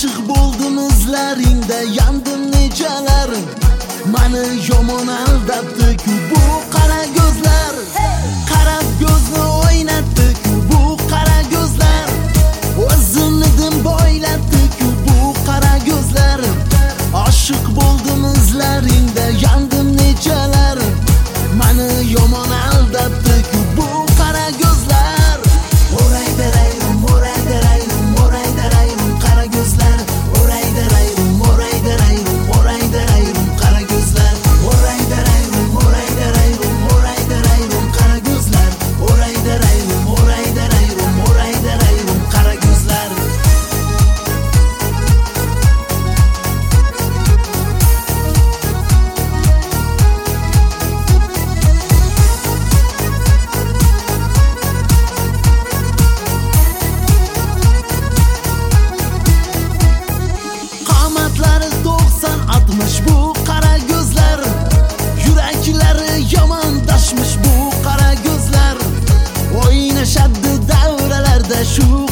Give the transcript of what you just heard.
Aşık buldum izlaringda yandim nechalarim. Mani yomon aldatdi-ku bu qara gözler. Qarab ko'zni o'ynatdi-ku bu qara gözler. O'zini dim boylatdi-ku bu qara gözler. Aşık buldum izlaringda yandim nechalarim. Mani yomon aldatdi-ku bu qara gözler. O'raydirayrim, o'raydirayrim, o'raydirayrim qara gözler. O'raydirayrim, o'raydirayrim, o'raydirayrim qara gözler. O'raydirayrim, o'raydirayrim, o'raydirayrim qara gözler. O'raydirayrim, o'raydirayrim, o'raydirayrim qara gözler. Qomatlari 90-60 bu qara gözler. Yuraklari yomondashmish bu qara gözler. O'ynashadi davralarda shu